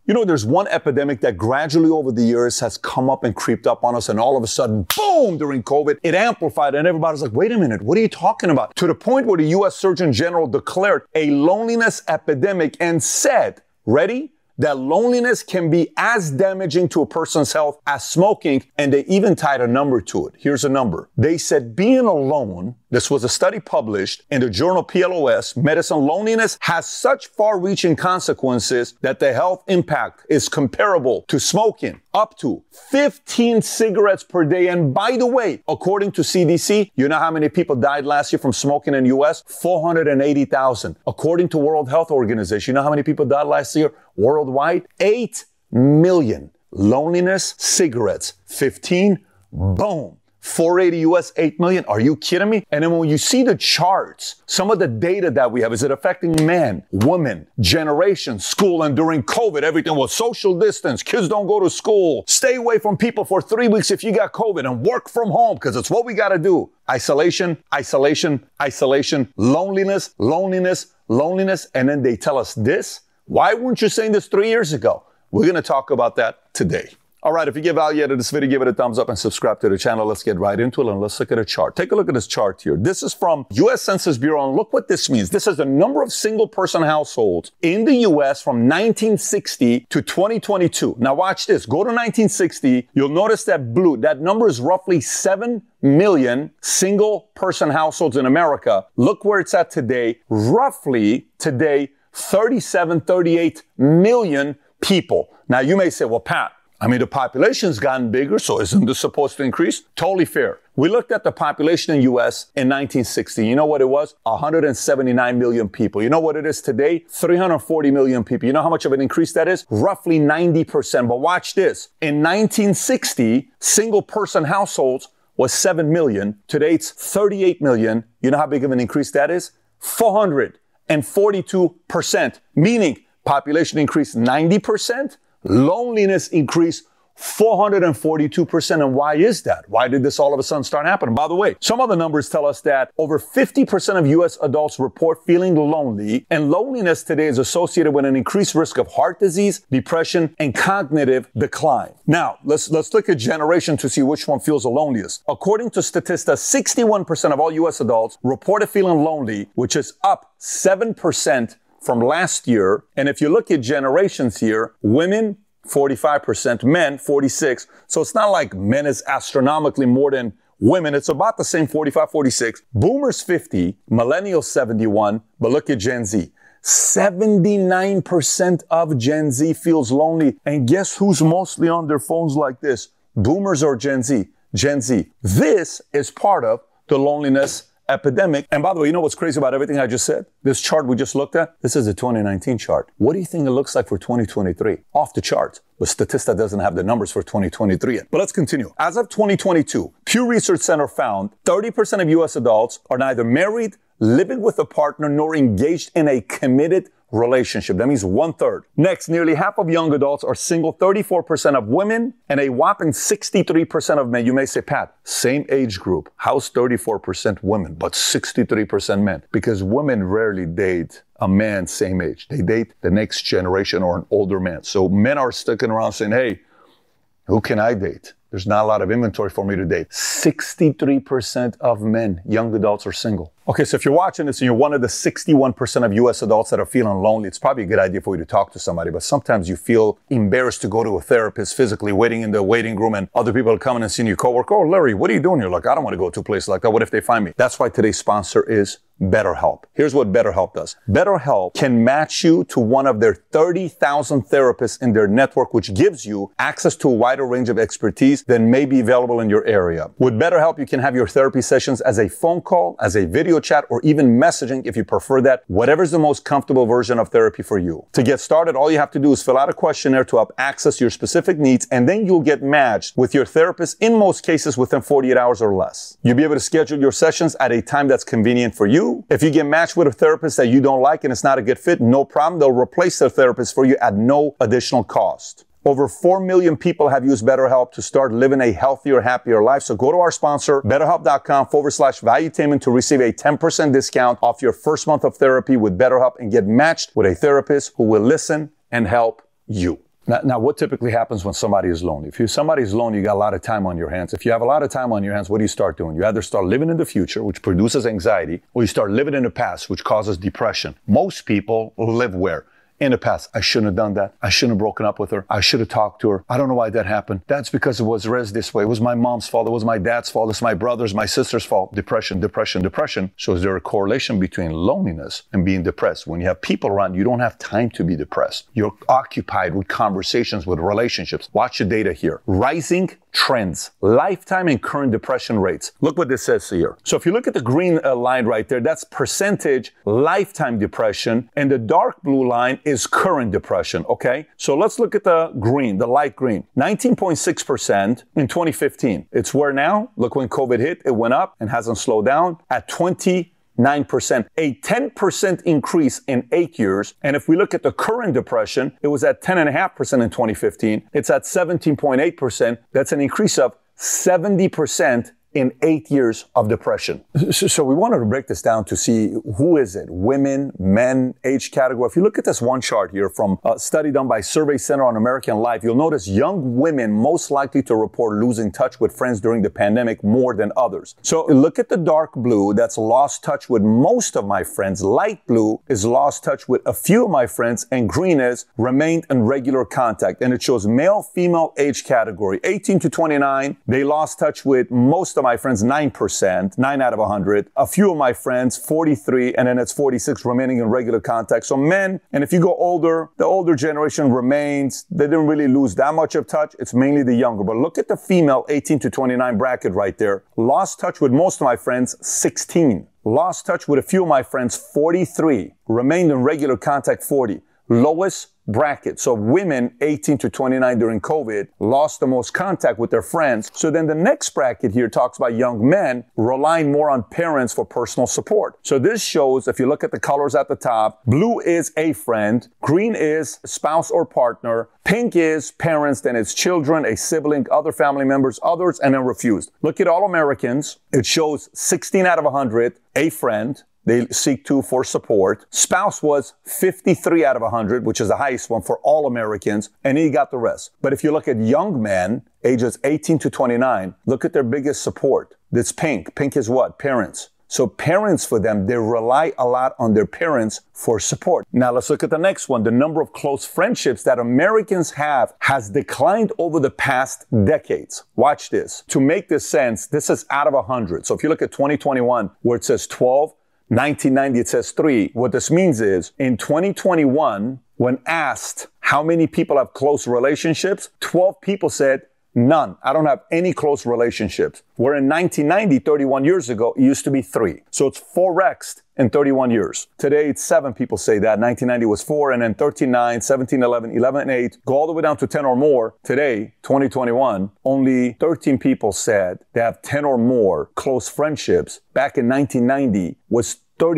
You know, there's one epidemic that gradually over the years has come up and creeped up on us, and all of a sudden, boom, during COVID, it amplified, and everybody's like, wait a minute, what are you talking about? To the point where the U.S. Surgeon General declared a loneliness epidemic and said, ready? That loneliness can be as damaging to a person's health as smoking, and they even tied a number to it. Here's a number. They said being alone, this was a study published in the journal PLOS Medicine, loneliness has such far-reaching consequences that the health impact is comparable to smoking, up to 15 cigarettes per day. And by the way, according to CDC, you know how many people died last year from smoking in the U.S.? 480,000. According to World Health Organization, you know how many people died last year worldwide? 8 million. Loneliness, cigarettes, 15, boom. 480 US, 8 million. Are you kidding me? And then when you see the charts, some of the data that we have, is it affecting men, women, generation, school, and during COVID, everything was social distance. Kids don't go to school. Stay away from people for 3 weeks if you got COVID and work from home because it's what we got to do. Isolation, isolation, isolation, loneliness, loneliness, loneliness. And then they tell us this. Why weren't you saying this 3 years ago? We're going to talk about that today. All right, if you get value out of this video, give it a thumbs up and subscribe to the channel. Let's get right into it and let's look at a chart. Take a look at this chart here. This is from U.S. Census Bureau, and look what this means. This is the number of single-person households in the U.S. from 1960 to 2022. Now watch this. Go to 1960. You'll notice that blue. That number is roughly 7 million single-person households in America. Look where it's at today. Roughly today, 38 million people. Now you may say, well, Pat, I mean, the population's gotten bigger, so isn't this supposed to increase? Totally fair. We looked at the population in the U.S. in 1960. You know what it was? 179 million people. You know what it is today? 340 million people. You know how much of an increase that is? Roughly 90%. But watch this. In 1960, single-person households was 7 million. Today, it's 38 million. You know how big of an increase that is? 442%. Meaning, population increased 90%. Loneliness increased 442%. And why is that? Why did this all of a sudden start happening? By the way, some other numbers tell us that over 50% of U.S. adults report feeling lonely, and loneliness today is associated with an increased risk of heart disease, depression, and cognitive decline. Now, let's look at generation to see which one feels the loneliest. According to Statista, 61% of all U.S. adults reported feeling lonely, which is up 7% from last year. And if you look at generations here, women, 45%, men, 46%. So it's not like men is astronomically more than women. It's about the same, 45, 46. Boomers, 50, millennials, 71. But look at Gen Z. 79% of Gen Z feels lonely. And guess who's mostly on their phones like this? Boomers or Gen Z? Gen Z. This is part of the loneliness epidemic. And by the way, you know what's crazy about everything I just said? This chart we just looked at, this is a 2019 chart. What do you think it looks like for 2023? Off the charts. But Statista doesn't have the numbers for 2023 yet. But let's continue. As of 2022, Pew Research Center found 30% of U.S. adults are neither married, living with a partner, nor engaged in a committed relationship. That means 1/3. Next, nearly half of young adults are single, 34% of women, and a whopping 63% of men. You may say, Pat, same age group. How's 34% women, but 63% men? Because women rarely date a man same age. They date the next generation or an older man. So men are sticking around saying, hey, who can I date? There's not a lot of inventory for me to date. 63% of men, young adults, are single. Okay, so if you're watching this and you're one of the 61% of U.S. adults that are feeling lonely, it's probably a good idea for you to talk to somebody, but sometimes you feel embarrassed to go to a therapist physically, waiting in the waiting room, and other people are coming and seeing your coworker. Oh, Larry, what are you doing here? Like, I don't want to go to a place like that. What if they find me? That's why today's sponsor is BetterHelp. Here's what BetterHelp does. BetterHelp can match you to one of their 30,000 therapists in their network, which gives you access to a wider range of expertise than may be available in your area. With BetterHelp, you can have your therapy sessions as a phone call, as a video chat, or even messaging if you prefer that. Whatever's the most comfortable version of therapy for you. To get started, all you have to do is fill out a questionnaire to help access your specific needs, and then you'll get matched with your therapist in most cases within 48 hours or less. You'll be able to schedule your sessions at a time that's convenient for you. If you get matched with a therapist that you don't like and it's not a good fit, no problem. They'll replace their therapist for you at no additional cost. Over 4 million people have used BetterHelp to start living a healthier, happier life. So go to our sponsor, BetterHelp.com/valuetainment to receive a 10% discount off your first month of therapy with BetterHelp and get matched with a therapist who will listen and help you. Now, what typically happens when somebody is lonely? If somebody is lonely, you got a lot of time on your hands. If you have a lot of time on your hands, what do you start doing? You either start living in the future, which produces anxiety, or you start living in the past, which causes depression. Most people live where? In the past. I shouldn't have done that. I shouldn't have broken up with her. I should have talked to her. I don't know why that happened. That's because it was raised this way. It was my mom's fault. It was my dad's fault. It's my brother's, my sister's fault. Depression, depression, depression. So is there a correlation between loneliness and being depressed? When you have people around, you don't have time to be depressed. You're occupied with conversations, with relationships. Watch the data here. Rising trends, lifetime and current depression rates. Look what this says here. So if you look at the green line right there, that's percentage lifetime depression, and the dark blue line is current depression, okay? So let's look at the green, the light green. 19.6% in 2015. It's where now? Look, when COVID hit, it went up and hasn't slowed down at 29%, a 10% increase in 8 years. And if we look at the current depression, it was at 10.5% in 2015. It's at 17.8%. That's an increase of 70% in 8 years of depression. So we wanted to break this down to see who is it? Women, men, age category. If you look at this one chart here from a study done by Survey Center on American Life, you'll notice young women most likely to report losing touch with friends during the pandemic more than others. So look at the dark blue, that's lost touch with most of my friends. Light blue is lost touch with a few of my friends, and green is remained in regular contact. And it shows male, female age category. 18 to 29, they lost touch with most of my friends, 9%, 9 out of 100. A few of my friends, 43, and then it's 46 remaining in regular contact. So men, and if you go older, the older generation remains. They didn't really lose that much of touch. It's mainly the younger. But look at the female 18 to 29 bracket right there. Lost touch with most of my friends, 16. Lost touch with a few of my friends, 43. Remained in regular contact, 40. Lowest bracket. So women 18 to 29 during COVID lost the most contact with their friends. So then the next bracket here talks about young men relying more on parents for personal support. So this shows, if you look at the colors at the top, blue is a friend, green is spouse or partner, pink is parents, then it's children, a sibling, other family members, others, and then refused. Look at all Americans. It shows 16 out of 100, a friend. They seek to for support. Spouse was 53 out of 100, which is the highest one for all Americans, and he got the rest. But if you look at young men, ages 18 to 29, look at their biggest support. That's pink. Pink is what? Parents. So parents for them, they rely a lot on their parents for support. Now let's look at the next one. The number of close friendships that Americans have has declined over the past decades. Watch this. To make this sense, this is out of 100. So if you look at 2021, where it says 12, 1990, it says 3. What this means is, in 2021, when asked how many people have close relationships, 12 people said, none. I don't have any close relationships. Where in 1990, 31 years ago, it used to be 3. So it's 4x'd in 31 years. Today, it's 7 people say that. 1990 was 4, and then 13, 9, 17, 11, 11, 8. Go all the way down to 10 or more. Today, 2021, only 13 people said they have 10 or more close friendships. Back in 1990 was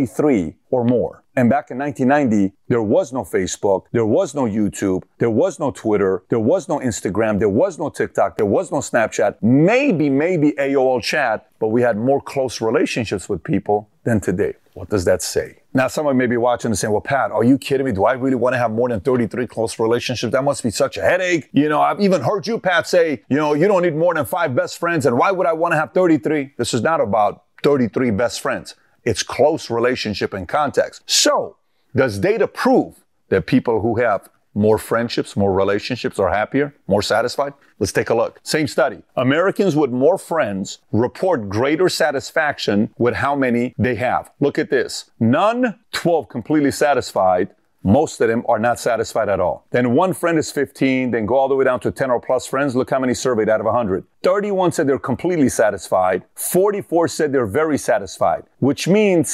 33 or more. And back in 1990, there was no Facebook, there was no YouTube, there was no Twitter, there was no Instagram, there was no TikTok, there was no Snapchat, maybe AOL chat, but we had more close relationships with people than today. What does that say? Now, someone may be watching and saying, well, Pat, are you kidding me? Do I really want to have more than 33 close relationships? That must be such a headache. You know, I've even heard you, Pat, say, you know, you don't need more than 5 best friends. And why would I want to have 33? This is not about 33 best friends. It's close relationship and context. So, does data prove that people who have more friendships, more relationships are happier, more satisfied? Let's take a look. Same study. Americans with more friends report greater satisfaction with how many they have. Look at this. None, 12 completely satisfied. Most of them are not satisfied at all. Then one friend is 15, then go all the way down to 10 or plus friends. Look how many surveyed out of 100. 31 said they're completely satisfied. 44 said they're very satisfied, which means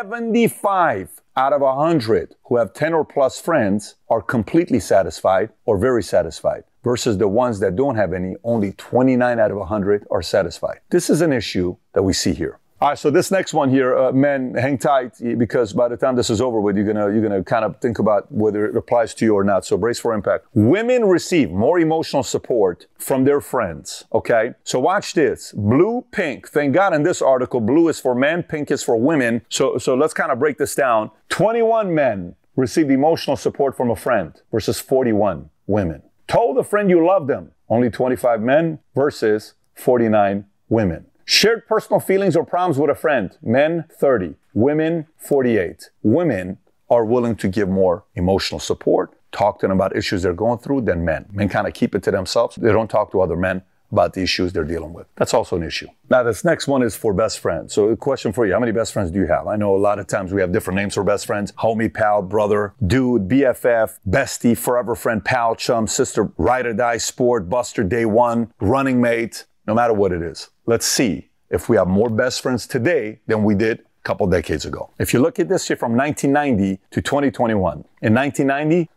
75 out of 100 who have 10 or plus friends are completely satisfied or very satisfied, versus the ones that don't have any, only 29 out of 100 are satisfied. This is an issue that we see here. All right, so this next one here, men, hang tight, because by the time this is over with, you're gonna kind of think about whether it applies to you or not. So brace for impact. Women receive more emotional support from their friends. Okay, so watch this. Blue, pink. Thank God in this article, blue is for men, pink is for women. So let's kind of break this down. 21 men received emotional support from a friend versus 41 women. Told a friend you love them. Only 25 men versus 49 women. Shared personal feelings or problems with a friend. Men, 30. Women, 48. Women are willing to give more emotional support, talk to them about issues they're going through than men. Men kind of keep it to themselves. They don't talk to other men about the issues they're dealing with. That's also an issue. Now, this next one is for best friends. So a question for you, how many best friends do you have? I know a lot of times we have different names for best friends. Homie, pal, brother, dude, BFF, bestie, forever friend, pal, chum, sister, ride or die, sport, buster, day one, running mate, no matter what it is. Let's see if we have more best friends today than we did couple decades ago. If you look at this year from 1990 to 2021, in 1990,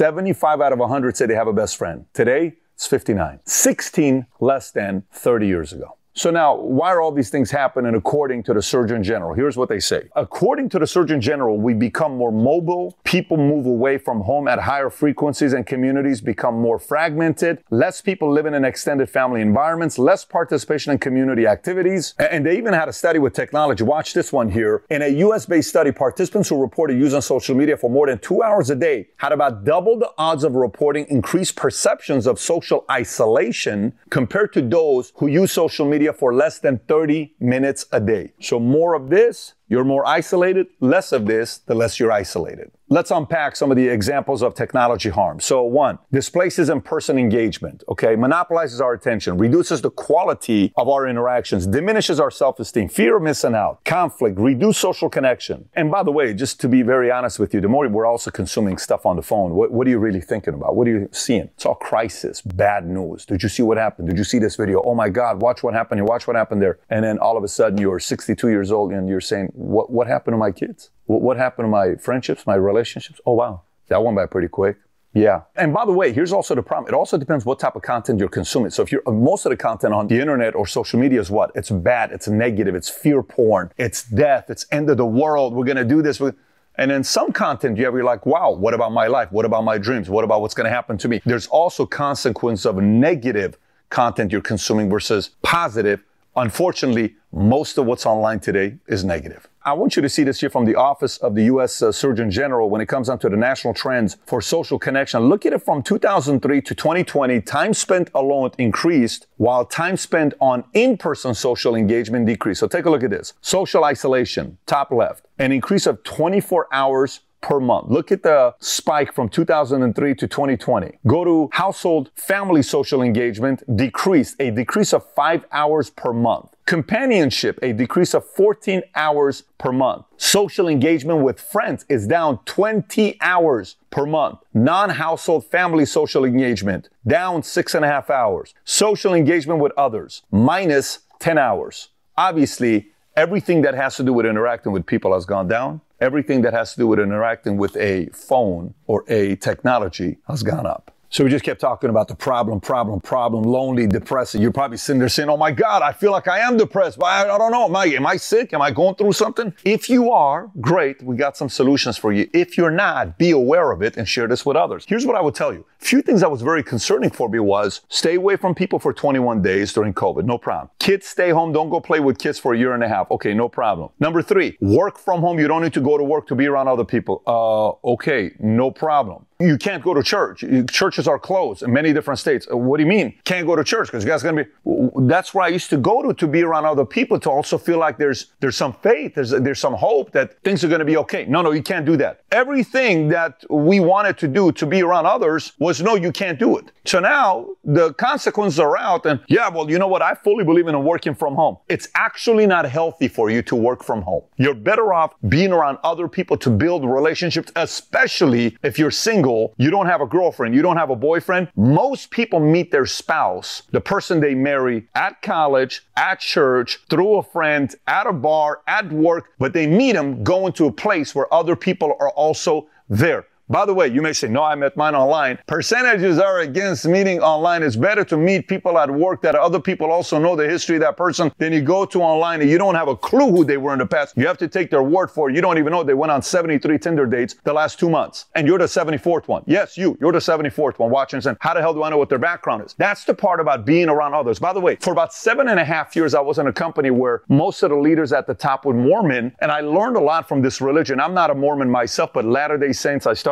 75 out of 100 say they have a best friend. Today, it's 59. 16 less than 30 years ago. So now, why are all these things happening according to the Surgeon General? Here's what they say. According to the Surgeon General, we become more mobile, people move away from home at higher frequencies, and communities become more fragmented, less people living in extended family environments, less participation in community activities. And they even had a study with technology. Watch this one here. In a US-based study, participants who reported using social media for more than 2 hours a day had about double the odds of reporting increased perceptions of social isolation compared to those who use social media for less than 30 minutes a day. So more of this, you're more isolated. Less of this, the less you're isolated. Let's unpack some of the examples of technology harm. So 1, displaces in-person engagement, okay? Monopolizes our attention, reduces the quality of our interactions, diminishes our self-esteem, fear of missing out, conflict, reduce social connection. And by the way, just to be very honest with you, the more we're also consuming stuff on the phone, what are you really thinking about? What are you seeing? It's all crisis, bad news. Did you see what happened? Did you see this video? Oh my God, watch what happened here, watch what happened there. And then all of a sudden you're 62 years old and you're saying, what happened to my kids? What happened to my friendships, my relationships? Oh, wow. That went by pretty quick. Yeah. And by the way, here's also the problem. It also depends what type of content you're consuming. So if you're, most of the content on the internet or social media is what? It's bad. It's negative. It's fear porn. It's death. It's end of the world. We're going to do this. And then some content you're like, wow, what about my life? What about my dreams? What about what's going to happen to me? There's also consequence of negative content you're consuming versus positive. Unfortunately, most of what's online today is negative. I want you to see this here from the Office of the U.S. Surgeon General when it comes down to the national trends for social connection. Look at it from 2003 to 2020. Time spent alone increased while time spent on in-person social engagement decreased. So take a look at this. Social isolation, top left, an increase of 24 hours per month. Look at the spike from 2003 to 2020. Go to household family social engagement, decreased, a decrease of 5 hours per month. Companionship, a decrease of 14 hours per month. Social engagement with friends is down 20 hours per month. Non-household family social engagement, down 6.5 hours. Social engagement with others, minus 10 hours. Obviously, everything that has to do with interacting with people has gone down. Everything that has to do with interacting with a phone or a technology has gone up. So we just kept talking about the problem, lonely, depressed. You're probably sitting there saying, oh my God, I feel like I am depressed. But I don't know. Am I sick? Am I going through something? If you are, great. We got some solutions for you. If you're not, be aware of it and share this with others. Here's what I would tell you. A few things that was very concerning for me was stay away from people for 21 days during COVID. No problem. Kids, stay home. Don't go play with kids for a year and a half. Okay, no problem. Number 3, work from home. You don't need to go to work to be around other people. Okay, no problem. You can't go to church. Churches are closed in many different states. What do you mean? Can't go to church because you guys are going to be... That's where I used to go to be around other people, to also feel like there's some faith, there's some hope that things are going to be okay. No, you can't do that. Everything that we wanted to do to be around others was no, you can't do it. So now the consequences are out and yeah, well, you know what? I fully believe in working from home. It's actually not healthy for you to work from home. You're better off being around other people to build relationships, especially if you're single. You don't have a girlfriend, you don't have a boyfriend. Most people meet their spouse, the person they marry, at college, at church, through a friend, at a bar, at work, but they meet them going to a place where other people are also there. By the way, you may say, no, I met mine online. Percentages are against meeting online. It's better to meet people at work that other people also know the history of that person than you go to online and you don't have a clue who they were in the past. You have to take their word for it. You don't even know they went on 73 Tinder dates the last 2 months. And you're the 74th one. Yes, you're the 74th one watching and saying, how the hell do I know what their background is? That's the part about being around others. By the way, for about 7.5 years, I was in a company where most of the leaders at the top were Mormon, and I learned a lot from this religion. I'm not a Mormon myself, but Latter-day Saints, I started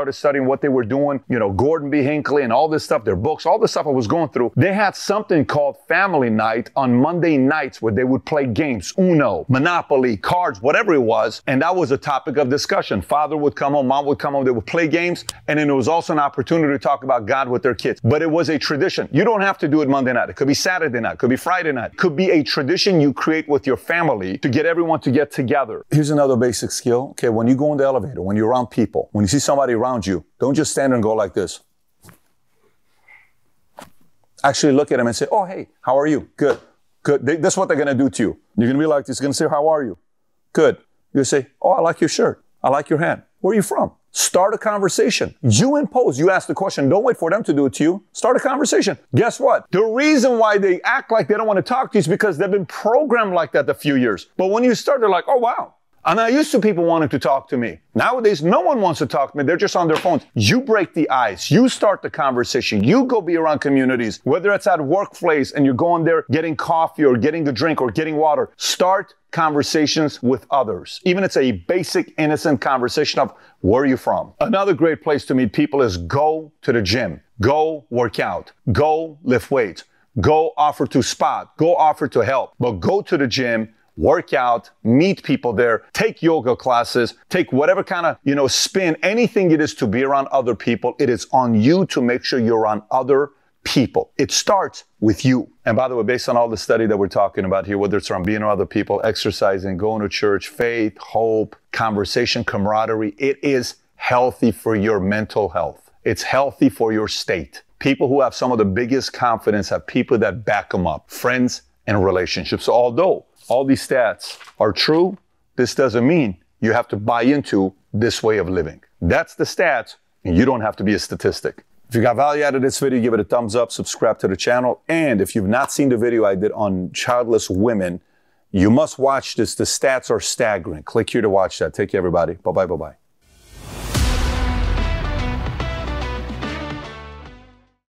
started studying what they were doing, Gordon B. Hinckley and all this stuff, their books, all the stuff I was going through, they had something called family night on Monday nights where they would play games, Uno, Monopoly, cards, whatever it was. And that was a topic of discussion. Father would come home, mom would come home, they would play games. And then it was also an opportunity to talk about God with their kids. But it was a tradition. You don't have to do it Monday night. It could be Saturday night, it could be Friday night. It could be a tradition you create with your family to get everyone to get together. Here's another basic skill. Okay, when you go in the elevator, when you're around people, when you see somebody around you, don't just stand there and go like this. Actually look at them and say, oh, hey, how are you? Good. Good. That's what they're going to do to you. You're going to be like this. You're going to say, how are you? Good. You say, oh, I like your shirt. I like your hat. Where are you from? Start a conversation. You impose. You ask the question. Don't wait for them to do it to you. Start a conversation. Guess what? The reason why they act like they don't want to talk to you is because they've been programmed like that a few years. But when you start, they're like, oh, wow. I'm not used to people wanting to talk to me. Nowadays, no one wants to talk to me. They're just on their phones. You break the ice. You start the conversation. You go be around communities, whether it's at a workplace and you're going there getting coffee or getting a drink or getting water. Start conversations with others. Even it's a basic, innocent conversation of where are you from? Another great place to meet people is go to the gym. Go work out. Go lift weights. Go offer to spot. Go offer to help. But go to the gym. Work out, meet people there, take yoga classes, take whatever kind of, spin, anything it is to be around other people. It is on you to make sure you're around other people. It starts with you. And by the way, based on all the study that we're talking about here, whether it's around being around other people, exercising, going to church, faith, hope, conversation, camaraderie, it is healthy for your mental health. It's healthy for your state. People who have some of the biggest confidence have people that back them up, friends and relationships. So although all these stats are true, this doesn't mean you have to buy into this way of living. That's the stats, and you don't have to be a statistic. If you got value out of this video, give it a thumbs up, subscribe to the channel. And if you've not seen the video I did on childless women, you must watch this. The stats are staggering. Click here to watch that. Take care, everybody. Bye-bye, bye-bye.